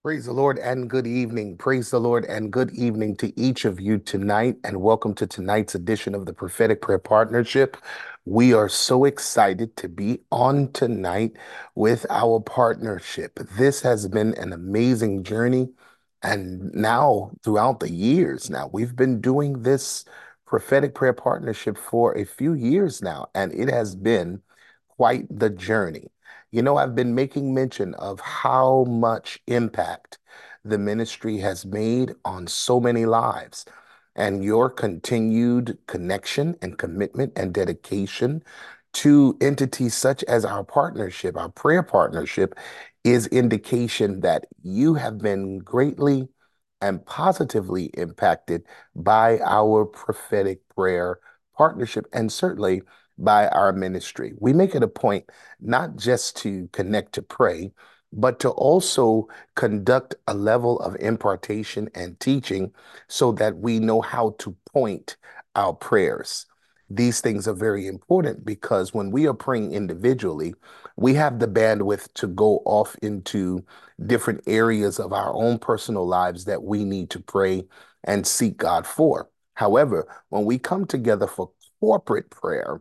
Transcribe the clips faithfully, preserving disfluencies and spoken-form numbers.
Praise the Lord and good evening. Praise the Lord and good evening to each of you tonight, and welcome to tonight's edition of the Prophetic Prayer Partnership. We are so excited to be on tonight with our partnership. This has been an amazing journey, and now throughout the years, now we've been doing this Prophetic Prayer Partnership for a few years now, and it has been quite the journey. You know, I've been making mention of how much impact the ministry has made on so many lives, and your continued connection and commitment and dedication to entities such as our partnership, our prayer partnership, is indication that you have been greatly and positively impacted by our prophetic prayer partnership and certainly by our ministry. We make it a point not just to connect to pray, but to also conduct a level of impartation and teaching so that we know how to point our prayers. These things are very important because when we are praying individually, we have the bandwidth to go off into different areas of our own personal lives that we need to pray and seek God for. However, when we come together for corporate prayer,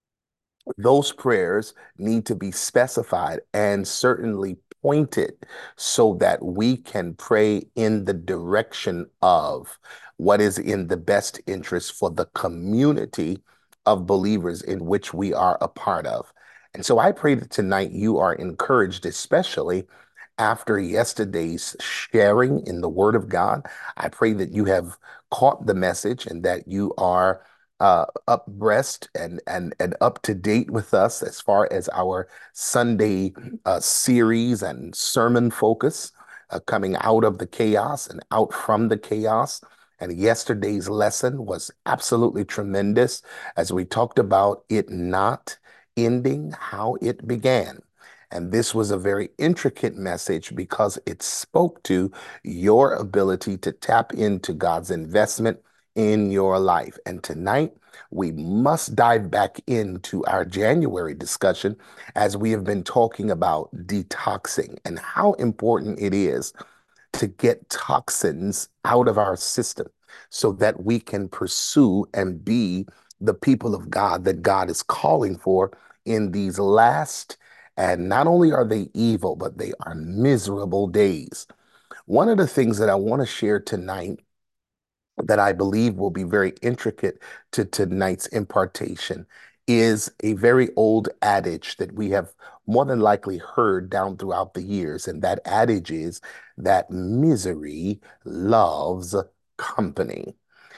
those prayers need to be specified and certainly pointed so that we can pray in the direction of what is in the best interest for the community of believers in which we are a part of. And so I pray that tonight you are encouraged, especially after yesterday's sharing in the Word of God. I pray that you have caught the message and that you are uh, abreast and and and up to date with us as far as our Sunday uh, series and sermon focus, uh, coming out of the chaos and out from the chaos. And yesterday's lesson was absolutely tremendous as we talked about it not ending how it began. And this was a very intricate message because it spoke to your ability to tap into God's investment in your life. And tonight, we must dive back into our January discussion as we have been talking about detoxing and how important it is to get toxins out of our system so that we can pursue and be the people of God that God is calling for in these last. And not only are they evil, but they are miserable days. One of the things that I want to share tonight that I believe will be very intricate to tonight's impartation is a very old adage that we have more than likely heard down throughout the years. And that adage is that misery loves company.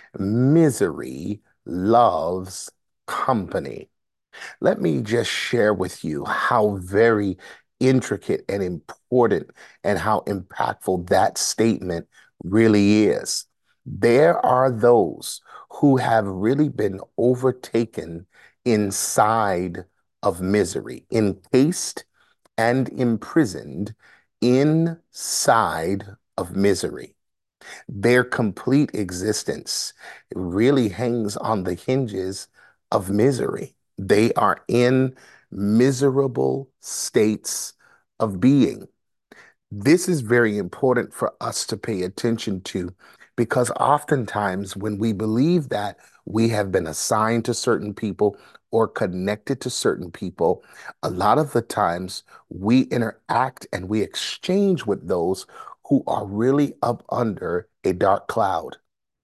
Misery loves company. Let me just share with you how very intricate and important and how impactful that statement really is. There are those who have really been overtaken inside of misery, encased and imprisoned inside of misery. Their complete existence really hangs on the hinges of misery. They are in miserable states of being. This is very important for us to pay attention to because oftentimes when we believe that we have been assigned to certain people or connected to certain people, a lot of the times we interact and we exchange with those who are really up under a dark cloud,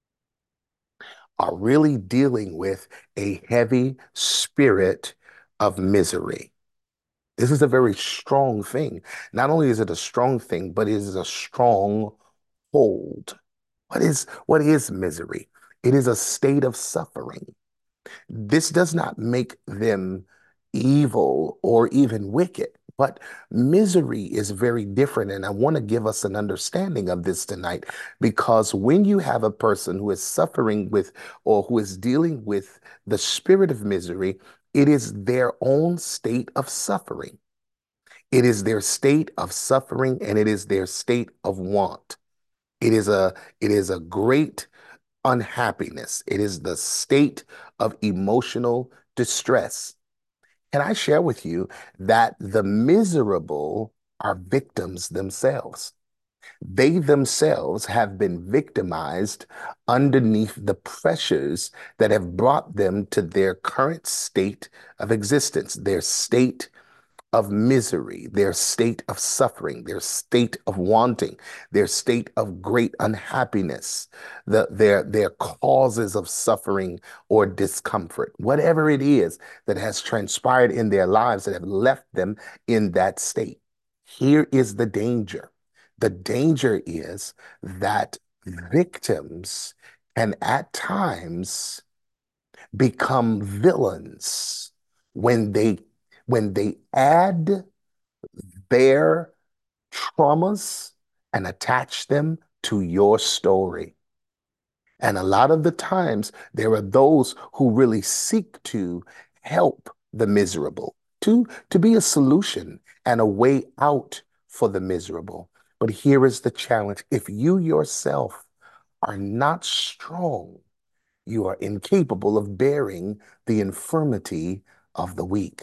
are really dealing with a heavy spirit of misery. This is a very strong thing. Not only is it a strong thing, but it is a strong hold. What is what is misery? It is a state of suffering. This does not make them evil or even wicked, but misery is very different. And I want to give us an understanding of this tonight because when you have a person who is suffering with or who is dealing with the spirit of misery, it is their own state of suffering. It is their state of suffering and it is their state of want. It is a it is a great unhappiness. It is the state of emotional distress. Can I share with you that the miserable are victims themselves? They themselves have been victimized underneath the pressures that have brought them to their current state of existence, their state of misery, their state of suffering, their state of wanting, their state of great unhappiness, the, their, their causes of suffering or discomfort, whatever it is that has transpired in their lives that have left them in that state. Here is the danger. The danger is that victims can at times become villains when they when they add their traumas and attach them to your story. And a lot of the times, there are those who really seek to help the miserable, to, to be a solution and a way out for the miserable. But here is the challenge. If you yourself are not strong, you are incapable of bearing the infirmity of the weak.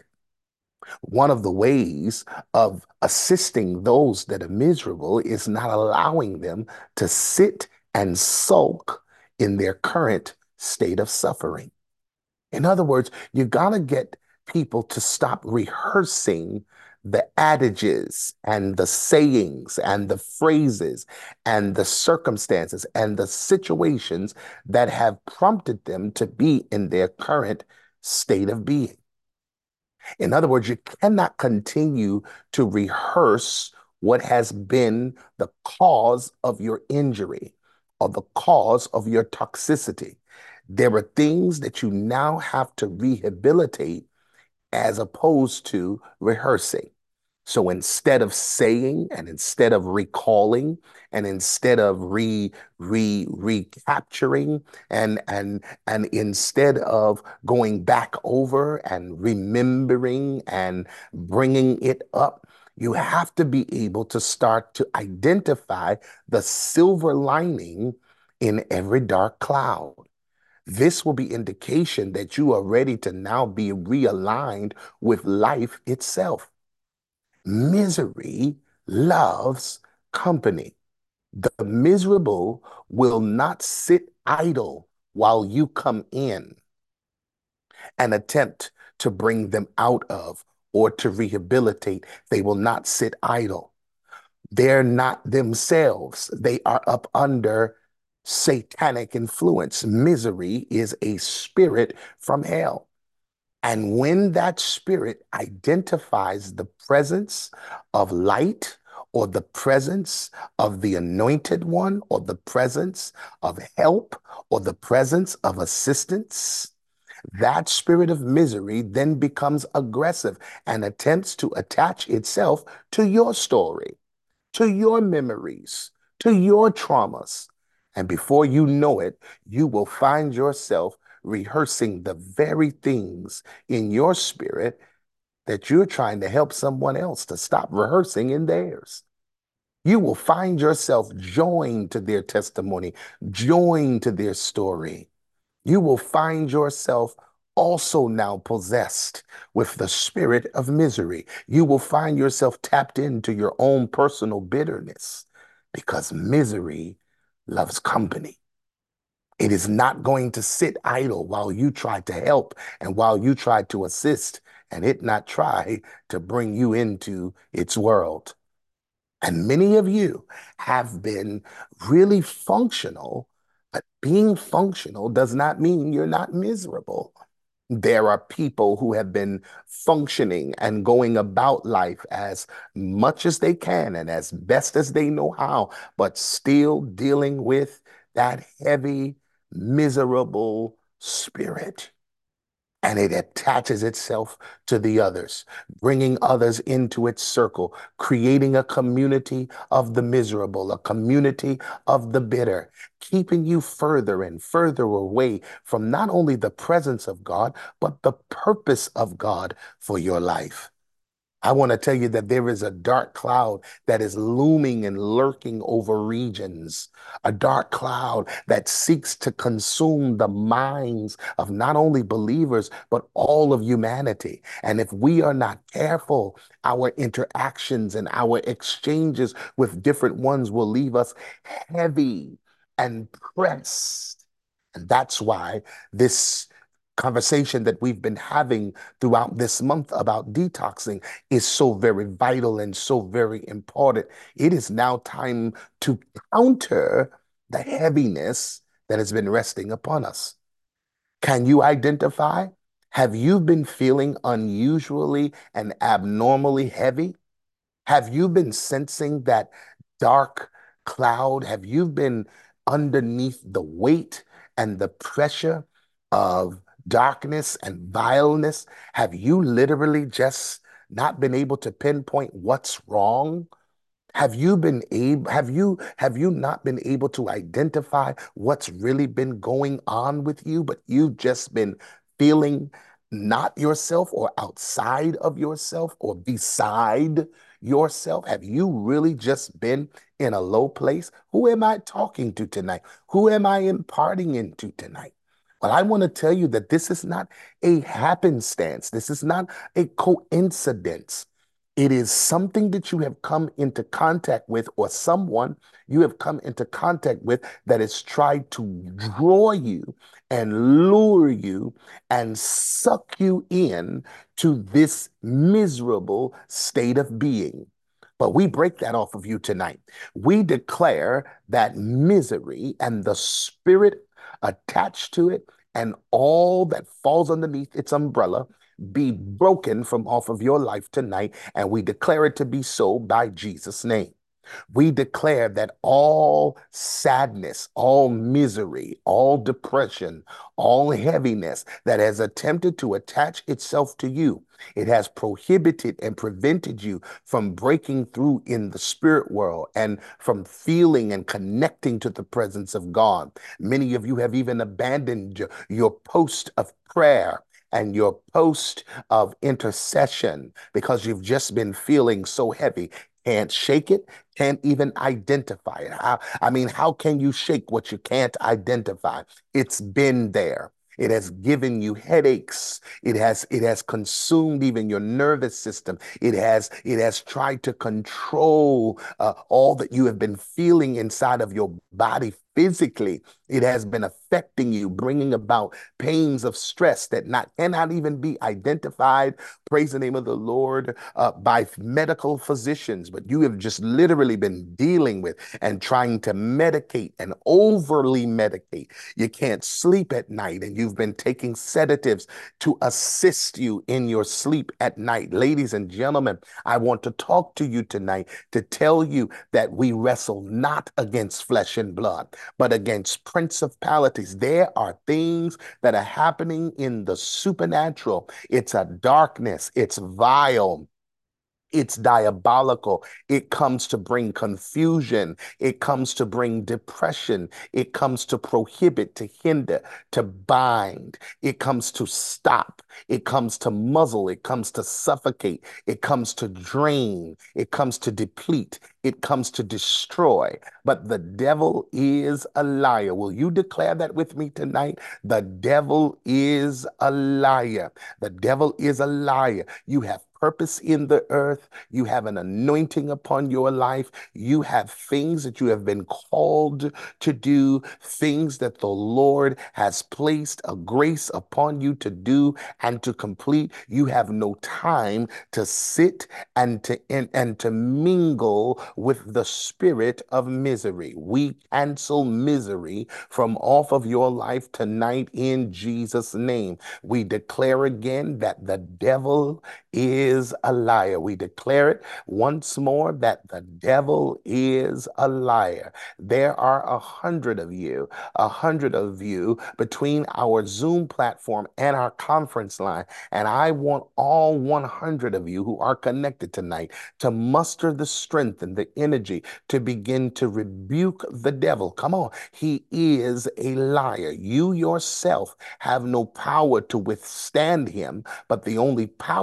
One of the ways of assisting those that are miserable is not allowing them to sit and sulk in their current state of suffering. In other words, you got to get people to stop rehearsing the adages and the sayings and the phrases and the circumstances and the situations that have prompted them to be in their current state of being. In other words, you cannot continue to rehearse what has been the cause of your injury or the cause of your toxicity. There are things that you now have to rehabilitate as opposed to rehearsing. So instead of saying and instead of recalling and instead of re re recapturing and and and instead of going back over and remembering and bringing it up, you have to be able to start to identify the silver lining in every dark cloud. This will be indication that you are ready to now be realigned with life itself. Misery loves company. The miserable will not sit idle while you come in and attempt to bring them out of or to rehabilitate. They will not sit idle. They're not themselves. They are up under satanic influence. Misery is a spirit from hell. And when that spirit identifies the presence of light or the presence of the anointed one or the presence of help or the presence of assistance, that spirit of misery then becomes aggressive and attempts to attach itself to your story, to your memories, to your traumas. And before you know it, you will find yourself rehearsing the very things in your spirit that you're trying to help someone else to stop rehearsing in theirs. You will find yourself joined to their testimony, joined to their story. You will find yourself also now possessed with the spirit of misery. You will find yourself tapped into your own personal bitterness because misery loves company. It is not going to sit idle while you try to help and while you try to assist and it not try to bring you into its world. And many of you have been really functional, but being functional does not mean you're not miserable. There are people who have been functioning and going about life as much as they can and as best as they know how, but still dealing with that heavy, miserable spirit. And it attaches itself to the others, bringing others into its circle, creating a community of the miserable, a community of the bitter, keeping you further and further away from not only the presence of God, but the purpose of God for your life. I want to tell you that there is a dark cloud that is looming and lurking over regions, a dark cloud that seeks to consume the minds of not only believers, but all of humanity. And if we are not careful, our interactions and our exchanges with different ones will leave us heavy and pressed. And that's why this conversation that we've been having throughout this month about detoxing is so very vital and so very important. It is now time to counter the heaviness that has been resting upon us. Can you identify? Have you been feeling unusually and abnormally heavy? Have you been sensing that dark cloud? Have you been underneath the weight and the pressure of darkness and vileness? Have you literally just not been able to pinpoint what's wrong? Have you been able, have you, have you not been able to identify what's really been going on with you, but you've just been feeling not yourself or outside of yourself or beside yourself? Have you really just been in a low place? Who am I talking to tonight? Who am I imparting into tonight? Well, I want to tell you that this is not a happenstance. This is not a coincidence. It is something that you have come into contact with, or someone you have come into contact with that has tried to draw you and lure you and suck you in to this miserable state of being. But we break that off of you tonight. We declare that misery and the spirit attached to it and all that falls underneath its umbrella be broken from off of your life tonight, and we declare it to be so by Jesus' name. We declare that all sadness, all misery, all depression, all heaviness that has attempted to attach itself to you, it has prohibited and prevented you from breaking through in the spirit world and from feeling and connecting to the presence of God. Many of you have even abandoned your, your post of prayer and your post of intercession because you've just been feeling so heavy. Can't shake it, can't even identify it. How, I mean, how can you shake what you can't identify? It's been there. It has given you headaches. It has it has consumed even your nervous system. It has it has tried to control uh, all that you have been feeling inside of your body physically. It has been affecting you, bringing about pains of stress that not cannot even be identified. Praise the name of the Lord uh, by medical physicians, but you have just literally been dealing with and trying to medicate and overly medicate. You can't sleep at night, and you've been taking sedatives to assist you in your sleep at night. Ladies and gentlemen, I want to talk to you tonight to tell you that we wrestle not against flesh and blood, but against principalities. There are things that are happening in the supernatural. It's a darkness, it's vile. It's diabolical. It comes to bring confusion. It comes to bring depression. It comes to prohibit, to hinder, to bind. It comes to stop. It comes to muzzle. It comes to suffocate. It comes to drain. It comes to deplete. It comes to destroy. But the devil is a liar. Will you declare that with me tonight? The devil is a liar. The devil is a liar. You have purpose in the earth. You have an anointing upon your life. You have things that you have been called to do, things that the Lord has placed a grace upon you to do and to complete. You have no time to sit and to and, and to mingle with the spirit of misery. We cancel misery from off of your life tonight in Jesus' name. We declare again that the devil is a liar. We declare it once more that the devil is a liar. There are a hundred of you, a hundred of you between our Zoom platform and our conference line. And I want all one hundred of you who are connected tonight to muster the strength and the energy to begin to rebuke the devil. Come on. He is a liar. You yourself have no power to withstand him, but the only power that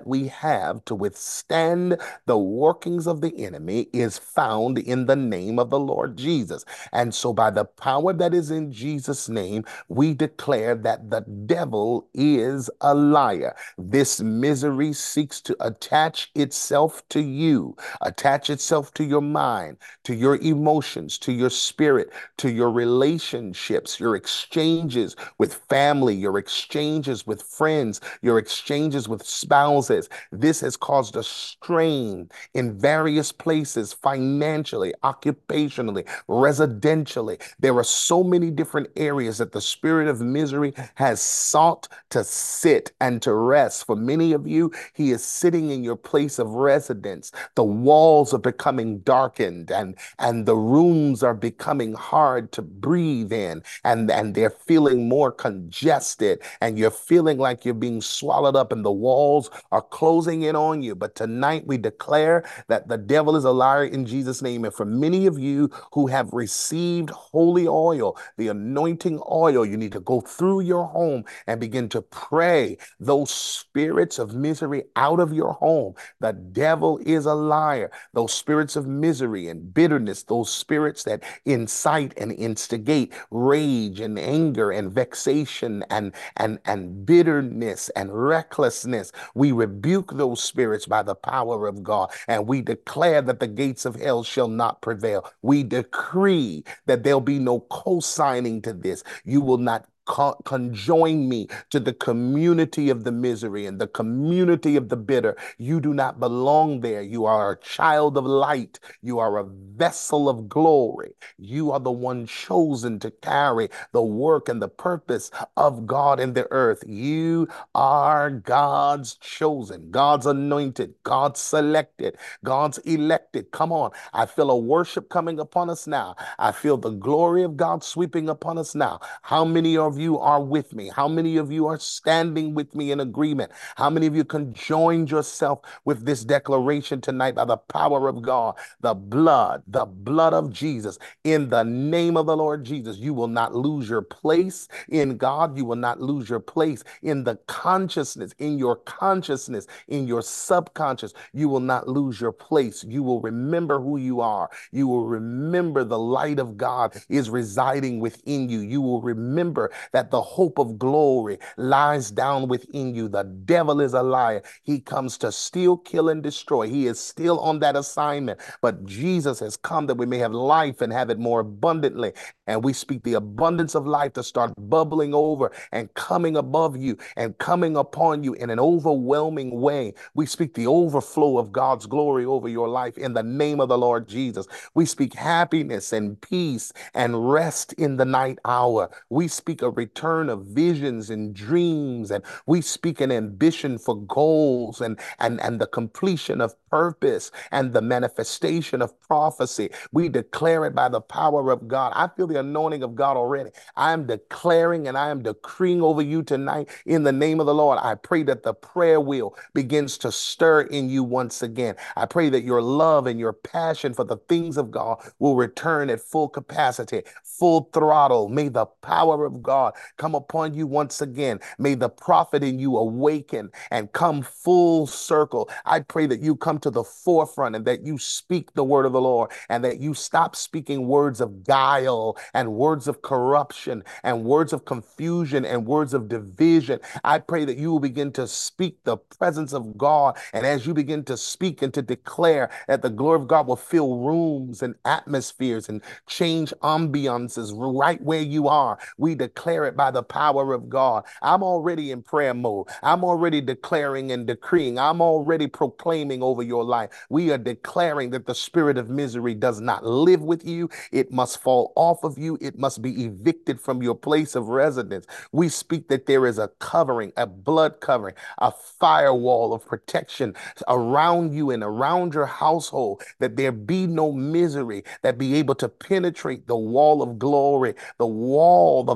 we have to withstand the workings of the enemy is found in the name of the Lord Jesus. And so, by the power that is in Jesus' name, we declare that the devil is a liar. This misery seeks to attach itself to you, attach itself to your mind, to your emotions, to your spirit, to your relationships, your exchanges with family, your exchanges with friends, your exchanges with spouses. This has caused a strain in various places, financially, occupationally, residentially. There are so many different areas that the spirit of misery has sought to sit and to rest. For many of you, he is sitting in your place of residence. The walls are becoming darkened, and and the rooms are becoming hard to breathe in, and and they're feeling more congested, and you're feeling like you're being swallowed up, and the walls are closing in on you. But tonight we declare that the devil is a liar in Jesus' name. And for many of you who have received holy oil, the anointing oil, you need to go through your home and begin to pray those spirits of misery out of your home. The devil is a liar. Those spirits of misery and bitterness, those spirits that incite and instigate rage and anger and vexation and, and, and bitterness and recklessness, we rebuke those spirits by the power of God, and we declare that the gates of hell shall not prevail. We decree that there'll be no co-signing to this. You will not co- conjoin me to the community of the misery and the community of the bitter. You do not belong there. You are a child of light. You are a vessel of glory. You are the one chosen to carry the work and the purpose of God in the earth. You are God's chosen, God's anointed, God's selected, God's elected. Come on. I feel a worship coming upon us now. I feel the glory of God sweeping upon us now. How many of you are with me? How many of you are standing with me in agreement? How many of you can join yourself with this declaration tonight by the power of God? The blood, the blood of Jesus, in the name of the Lord Jesus. You will not lose your place in God. You will not lose your place in the consciousness, in your consciousness, in your subconscious. You will not lose your place. You will remember who you are. You will remember the light of God is residing within you. You will remember that the hope of glory lies down within you. The devil is a liar. He comes to steal, kill, and destroy. He is still on that assignment. But Jesus has come that we may have life and have it more abundantly. And we speak the abundance of life to start bubbling over and coming above you and coming upon you in an overwhelming way. We speak the overflow of God's glory over your life in the name of the Lord Jesus. We speak happiness and peace and rest in the night hour. We speak a return of visions and dreams, and we speak an ambition for goals and, and, and the completion of purpose and the manifestation of prophecy. We declare it by the power of God. I feel the anointing of God already. I am declaring and I am decreeing over you tonight in the name of the Lord. I pray that the prayer wheel begins to stir in you once again. I pray that your love and your passion for the things of God will return at full capacity, full throttle. May the power of God come upon you once again. May the prophet in you awaken and come full circle. I pray that you come to the forefront and that you speak the word of the Lord, and that you stop speaking words of guile and words of corruption and words of confusion and words of division. I pray that you will begin to speak the presence of God. And as you begin to speak and to declare, that the glory of God will fill rooms and atmospheres and change ambiances right where you are. We declare it by the power of God. I'm already in prayer mode. I'm already declaring and decreeing. I'm already proclaiming over your life. We are declaring that the spirit of misery does not live with you. It must fall off of you. It must be evicted from your place of residence. We speak that there is a covering, a blood covering, a firewall of protection around you and around your household, that there be no misery that be able to penetrate the wall of glory, the wall of defense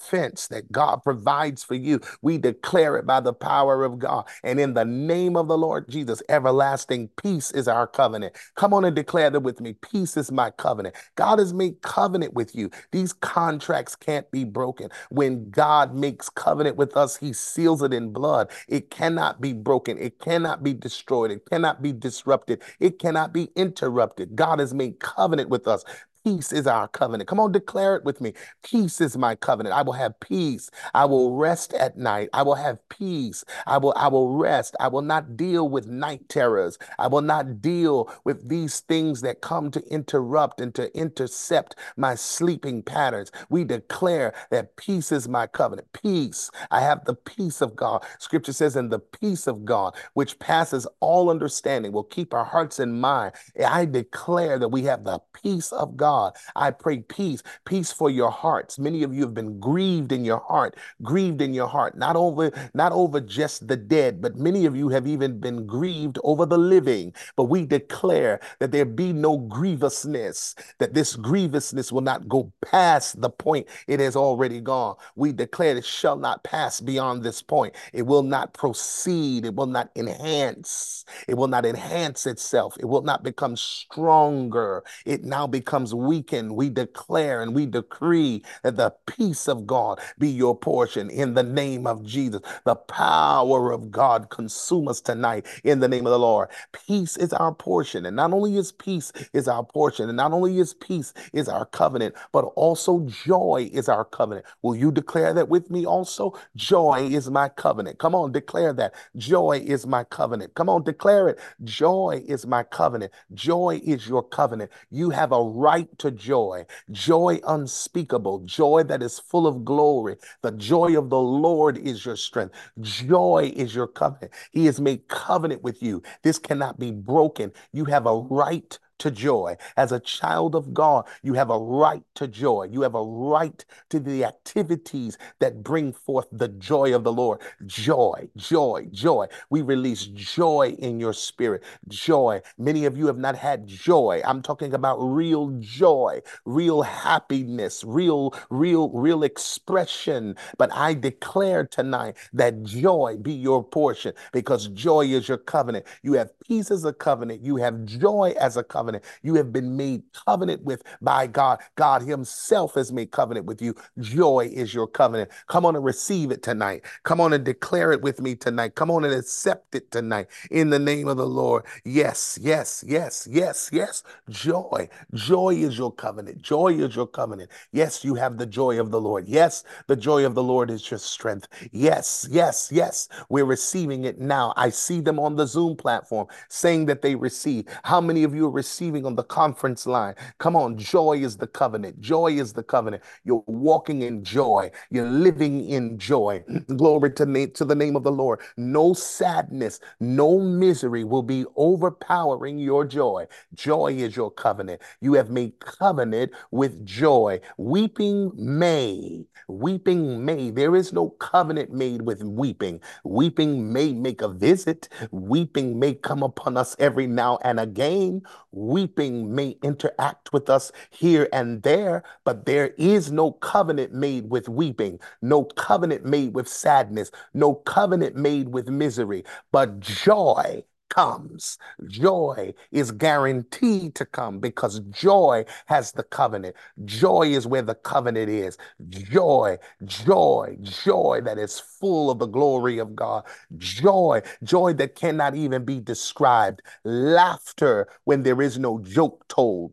defense that God provides for you. We declare it by the power of God. And in the name of the Lord Jesus, everlasting peace is our covenant. Come on and declare that with me. Peace is my covenant. God has made covenant with you. These contracts can't be broken. When God makes covenant with us, he seals it in blood. It cannot be broken. It cannot be destroyed. It cannot be disrupted. It cannot be interrupted. God has made covenant with us. Peace is our covenant. Come on, declare it with me. Peace is my covenant. I will have peace. I will rest at night. I will have peace. I will, I will rest. I will not deal with night terrors. I will not deal with these things that come to interrupt and to intercept my sleeping patterns. We declare that peace is my covenant. Peace. I have the peace of God. Scripture says, and the peace of God, which passes all understanding, will keep our hearts and mind. I declare that we have the peace of God. I pray peace, peace for your hearts. Many of you have been grieved in your heart, grieved in your heart, not over, not over just the dead, but many of you have even been grieved over the living. But we declare that there be no grievousness, that this grievousness will not go past the point it has already gone. We declare it shall not pass beyond this point. It will not proceed. It will not enhance. It will not enhance itself. It will not become stronger. It now becomes weakened. We declare and we decree that the peace of God be your portion in the name of Jesus. The power of God consume us tonight in the name of the Lord. Peace is our portion. And not only is peace is our portion, and not only is peace is our covenant, but also joy is our covenant. Will you declare that with me also? Joy is my covenant. Come on, declare that. Joy is my covenant. Come on, declare it. Joy is my covenant. Joy is your covenant. You have a right to joy, joy unspeakable, joy that is full of glory. The joy of the Lord is your strength. Joy is your covenant. He has made covenant with you. This cannot be broken. You have a right to joy. As a child of God, you have a right to joy. You have a right to the activities that bring forth the joy of the Lord. Joy, joy, joy. We release joy in your spirit. Joy. Many of you have not had joy. I'm talking about real joy, real happiness, real, real, real expression. But I declare tonight that joy be your portion, because joy is your covenant. You have peace as a covenant. You have joy as a covenant. You have been made covenant with by God. God himself has made covenant with you. Joy is your covenant. Come on and receive it tonight. Come on and declare it with me tonight. Come on and accept it tonight in the name of the Lord. Yes, yes, yes, yes, yes. Joy. Joy is your covenant. Joy is your covenant. Yes, you have the joy of the Lord. Yes, the joy of the Lord is your strength. Yes, yes, yes. We're receiving it now. I see them on the Zoom platform saying that they receive. How many of you are receiving on the conference line? Come on. Joy is the covenant. Joy is the covenant. You're walking in joy. You're living in joy. Glory to, na- to the name of the Lord. No sadness, no misery will be overpowering your joy. Joy is your covenant. You have made covenant with joy. Weeping may, weeping may. There is no covenant made with weeping. Weeping may make a visit. Weeping may come upon us every now and again. Weeping may interact with us here and there, but there is no covenant made with weeping, no covenant made with sadness, no covenant made with misery, but joy comes. Joy is guaranteed to come because joy has the covenant. Joy is where the covenant is. Joy, joy, joy that is full of the glory of God. Joy, joy that cannot even be described. Laughter when there is no joke told.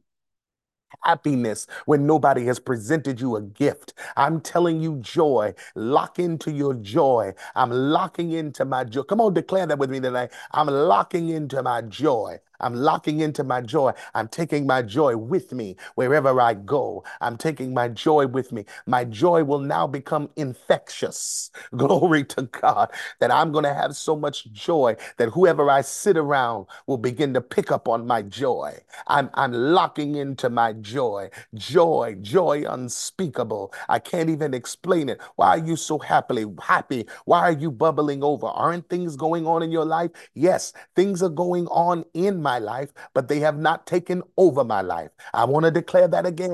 Happiness when nobody has presented you a gift. I'm telling you, joy. Lock into your joy. I'm locking into my joy. Come on, declare that with me tonight. I'm locking into my joy. I'm locking into my joy. I'm taking my joy with me wherever I go. I'm taking my joy with me. My joy will now become infectious. Glory to God, that I'm going to have so much joy that whoever I sit around will begin to pick up on my joy. I'm, I'm locking into my joy. Joy, joy unspeakable. I can't even explain it. Why are you so happily happy? Why are you bubbling over? Aren't things going on in your life? Yes, things are going on in my life, but they have not taken over my life. I want to declare that again.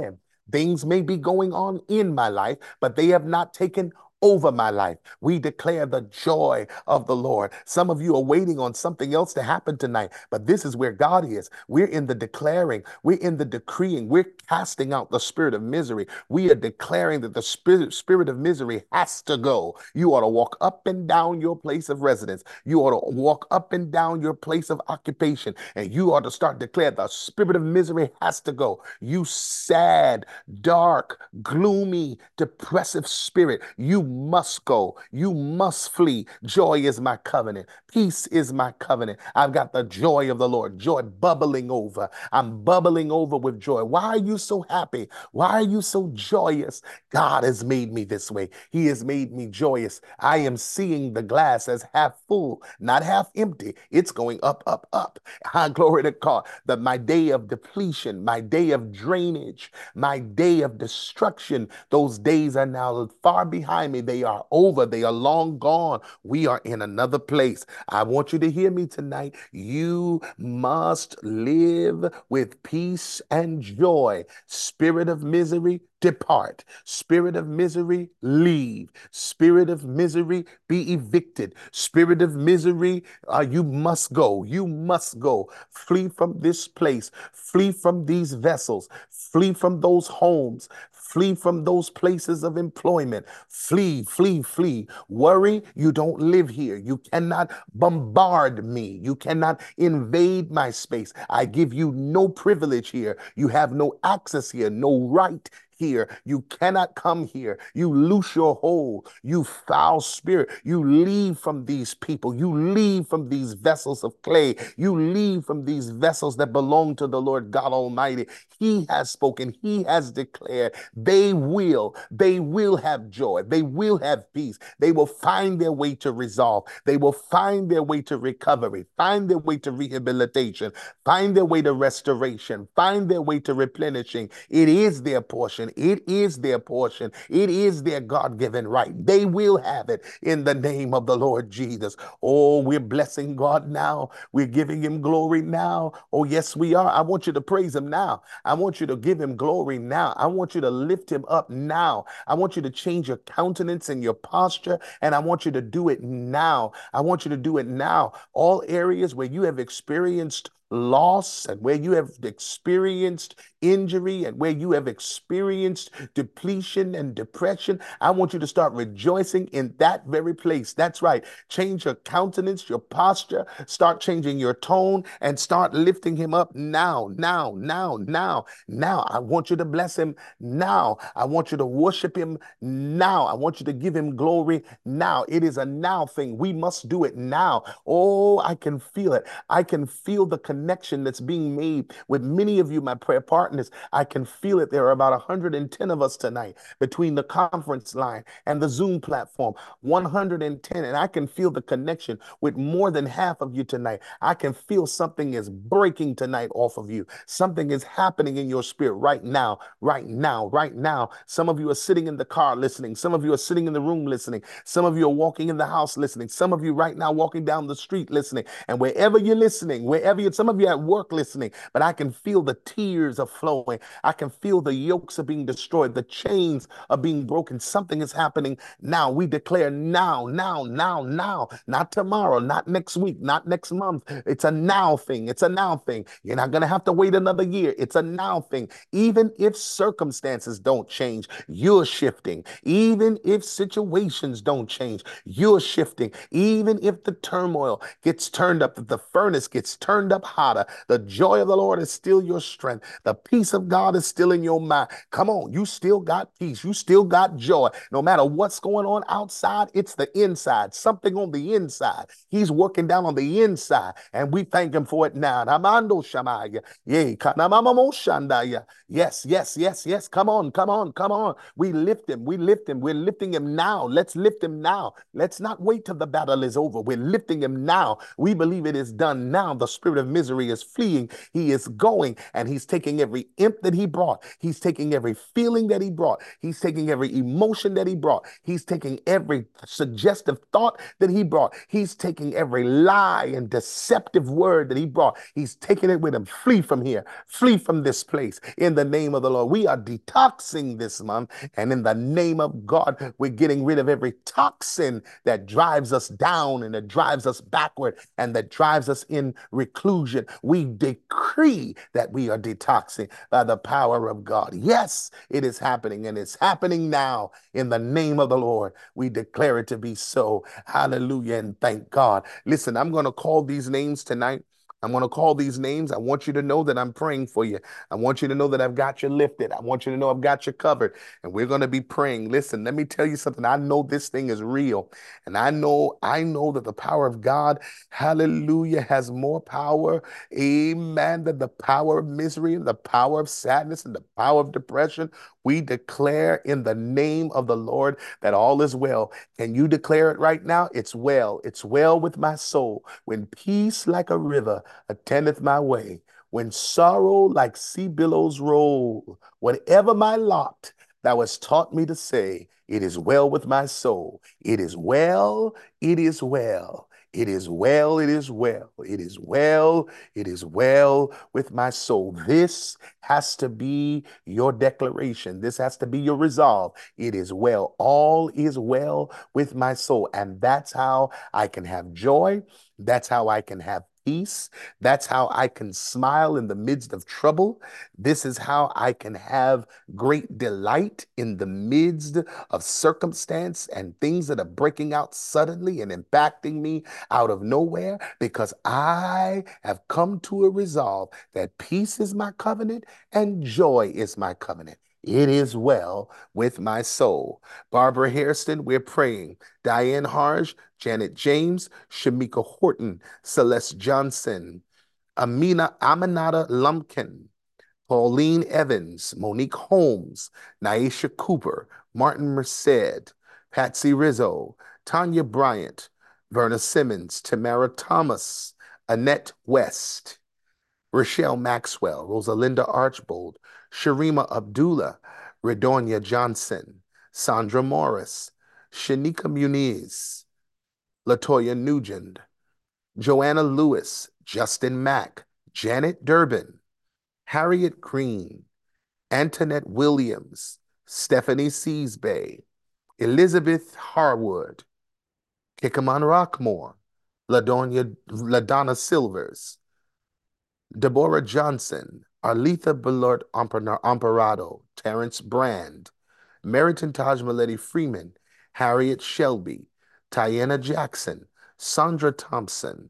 Things may be going on in my life, but they have not taken over my life. We declare the joy of the Lord. Some of you are waiting on something else to happen tonight, but this is where God is. We're in the declaring, we're in the decreeing, we're casting out the spirit of misery. We are declaring that the spirit, spirit of misery has to go. You ought to walk up and down your place of residence. You ought to walk up and down your place of occupation, and you ought to start declaring the spirit of misery has to go. You sad, dark, gloomy, depressive spirit, you must go. You must flee. Joy is my covenant. Peace is my covenant. I've got the joy of the Lord, joy bubbling over. I'm bubbling over with joy. Why are you so happy? Why are you so joyous? God has made me this way. He has made me joyous. I am seeing the glass as half full, not half empty. It's going up, up, up. Ah, glory to God. That my day of depletion, my day of drainage, my day of destruction, those days are now far behind me. They are over. They are long gone. We are in another place. I want you to hear me tonight. You must live with peace and joy. Spirit of misery, depart. Spirit of misery, leave. Spirit of misery, be evicted. Spirit of misery, uh, you must go. You must go. Flee from this place. Flee from these vessels. Flee from those homes. Flee from those places of employment. Flee, flee, flee. Worry, you don't live here. You cannot bombard me. You cannot invade my space. I give you no privilege here. You have no access here, no right here. You cannot come here. You loose your hold. You foul spirit. You leave from these people. You leave from these vessels of clay. You leave from these vessels that belong to the Lord God Almighty. He has spoken. He has declared they will, they will have joy. They will have peace. They will find their way to resolve. They will find their way to recovery, find their way to rehabilitation, find their way to restoration, find their way to replenishing. It is their portion. It is their portion. It is their God-given right. They will have it in the name of the Lord Jesus. Oh, we're blessing God now. We're giving him glory now. Oh, yes, we are. I want you to praise him now. I want you to give him glory now. I want you to lift him up now. I want you to change your countenance and your posture, and I want you to do it now. I want you to do it now. All areas where you have experienced loss and where you have experienced injury and where you have experienced depletion and depression, I want you to start rejoicing in that very place. That's right. Change your countenance, your posture, start changing your tone, and start lifting him up now, now, now, now, now. I want you to bless him now. I want you to worship him now. I want you to give him glory now. It is a now thing. We must do it now. Oh, I can feel it. I can feel the connection that's being made with many of you, my prayer partners. I can feel it. There are about one hundred ten of us tonight between the conference line and the Zoom platform. one hundred ten. And I can feel the connection with more than half of you tonight. I can feel something is breaking tonight off of you. Something is happening in your spirit right now, right now, right now. Some of you are sitting in the car listening. Some of you are sitting in the room listening. Some of you are walking in the house listening. Some of you right now walking down the street listening. And wherever you're listening, wherever you're, some of you at work listening, but I can feel the tears of flowing. I can feel the yokes are being destroyed. The chains are being broken. Something is happening now. We declare now, now, now, now, not tomorrow, not next week, not next month. It's a now thing. It's a now thing. You're not going to have to wait another year. It's a now thing. Even if circumstances don't change, you're shifting. Even if situations don't change, you're shifting. Even if the turmoil gets turned up, if the furnace gets turned up hotter, the joy of the Lord is still your strength. The peace of God is still in your mind. Come on, you still got peace. You still got joy. No matter what's going on outside, it's the inside. Something on the inside. He's working down on the inside, and we thank him for it now. Namando shamaya. Yea, kanamamamo shandaya. Yes, yes, yes, yes. Come on, come on, come on. We lift him. We lift him. We're lifting him now. Let's lift him now. Let's not wait till the battle is over. We're lifting him now. We believe it is done now. The spirit of misery misery is fleeing. He is going and he's taking every imp that he brought. He's taking every feeling that he brought. He's taking every emotion that he brought. He's taking every suggestive thought that he brought. He's taking every lie and deceptive word that he brought. He's taking it with him. Flee from here. Flee from this place in the name of the Lord. We are detoxing this month, and in the name of God, we're getting rid of every toxin that drives us down and that drives us backward and that drives us in reclusion. We decree that we are detoxing by the power of God. Yes, it is happening, and it's happening now in the name of the Lord. We declare it to be so. Hallelujah, and thank God. Listen, I'm going to call these names tonight. I'm going to call these names. I want you to know that I'm praying for you. I want you to know that I've got you lifted. I want you to know I've got you covered. And we're going to be praying. Listen, let me tell you something. I know this thing is real. And I know, I know that the power of God, hallelujah, has more power, amen, than the power of misery and the power of sadness and the power of depression. We declare in the name of the Lord that all is well. Can you declare it right now? It's well. It's well with my soul. When peace like a river attendeth my way, when sorrow like sea billows roll, whatever my lot, thou hast taught me to say, it is well with my soul. It is well, it is well. It is well, it is well, it is well, it is well with my soul. This has to be your declaration. This has to be your resolve. It is well. All is well with my soul. And that's how I can have joy. That's how I can have peace. That's how I can smile in the midst of trouble. This is how I can have great delight in the midst of circumstance and things that are breaking out suddenly and impacting me out of nowhere, because I have come to a resolve that peace is my covenant and joy is my covenant. It is well with my soul. Barbara Hairston, we're praying. Diane Harge, Janet James, Shamika Horton, Celeste Johnson, Amina Aminata Lumpkin, Pauline Evans, Monique Holmes, Naisha Cooper, Martin Merced, Patsy Rizzo, Tanya Bryant, Verna Simmons, Tamara Thomas, Annette West, Rochelle Maxwell, Rosalinda Archbold, Sharima Abdullah, Redonia Johnson, Sandra Morris, Shanika Muniz, Latoya Nugent, Joanna Lewis, Justin Mack, Janet Durbin, Harriet Green, Antoinette Williams, Stephanie Seasbay, Elizabeth Harwood, Kikaman Rockmore, LaDonia, LaDonna Silvers, Deborah Johnson, Arletha Ballard Amparado, Terrence Brand, Meriton Taj Maletti Freeman, Harriet Shelby, Tiana Jackson, Sandra Thompson,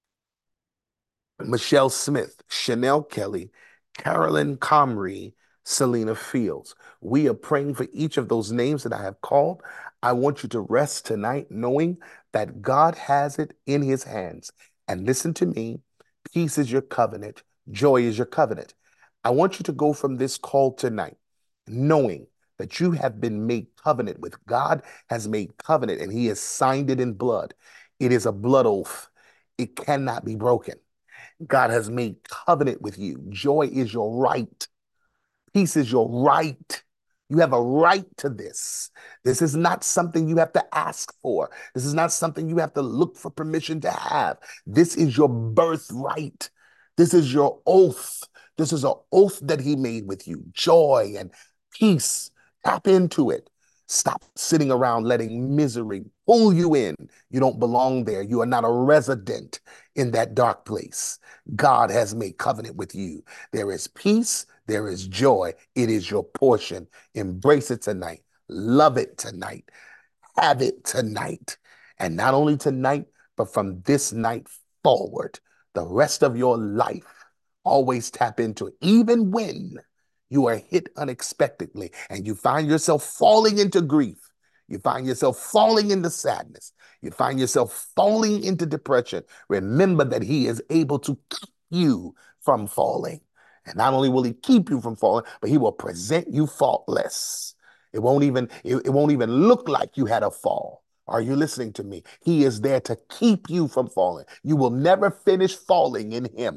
Michelle Smith, Chanel Kelly, Carolyn Comrie, Selena Fields. We are praying for each of those names that I have called. I want you to rest tonight knowing that God has it in his hands. And listen to me, peace is your covenant, joy is your covenant. I want you to go from this call tonight knowing that you have been made covenant with. God has made covenant and he has signed it in blood. It is a blood oath. It cannot be broken. God has made covenant with you. Joy is your right. Peace is your right. You have a right to this. This is not something you have to ask for. This is not something you have to look for permission to have. This is your birthright. This is your oath. This is an oath that he made with you. Joy and peace. Tap into it. Stop sitting around letting misery pull you in. You don't belong there. You are not a resident in that dark place. God has made covenant with you. There is peace. There is joy. It is your portion. Embrace it tonight. Love it tonight. Have it tonight. And not only tonight, but from this night forward, the rest of your life, always tap into it. Even when you are hit unexpectedly and you find yourself falling into grief, you find yourself falling into sadness, you find yourself falling into depression, remember that he is able to keep you from falling. And not only will he keep you from falling, but he will present you faultless. It won't even, it, it won't even look like you had a fall. Are you listening to me? He is there to keep you from falling. You will never finish falling in him.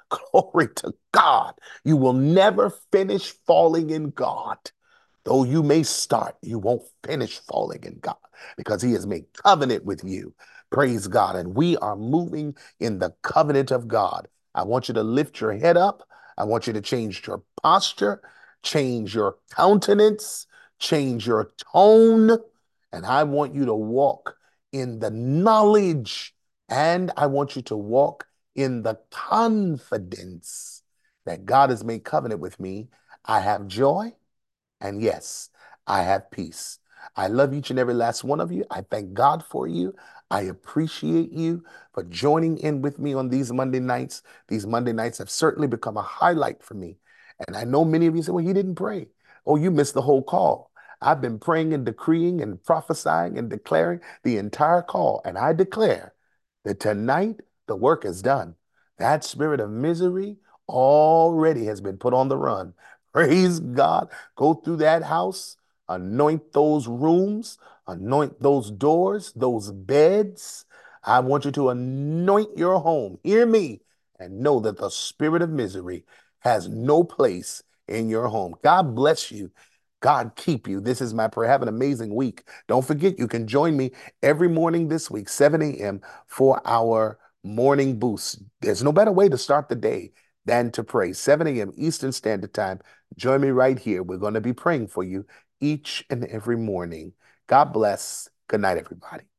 Glory to God. You will never finish falling in God. Though you may start, you won't finish falling in God because he has made covenant with you. Praise God. And we are moving in the covenant of God. I want you to lift your head up. I want you to change your posture, change your countenance, change your tone. And I want you to walk in the knowledge, and I want you to walk in the confidence that God has made covenant with me. I have joy. And yes, I have peace. I love each and every last one of you. I thank God for you. I appreciate you for joining in with me on these Monday nights. These Monday nights have certainly become a highlight for me. And I know many of you say, well, he didn't pray. Oh, you missed the whole call. I've been praying and decreeing and prophesying and declaring the entire call. And I declare that tonight the work is done. That spirit of misery already has been put on the run. Praise God. Go through that house, anoint those rooms, anoint those doors, those beds. I want you to anoint your home. Hear me and know that the spirit of misery has no place in your home. God bless you. God keep you. This is my prayer. Have an amazing week. Don't forget, you can join me every morning this week, seven a m, for our morning boost. There's no better way to start the day than to pray. seven a m Eastern Standard Time. Join me right here. We're going to be praying for you each and every morning. God bless. Good night, everybody.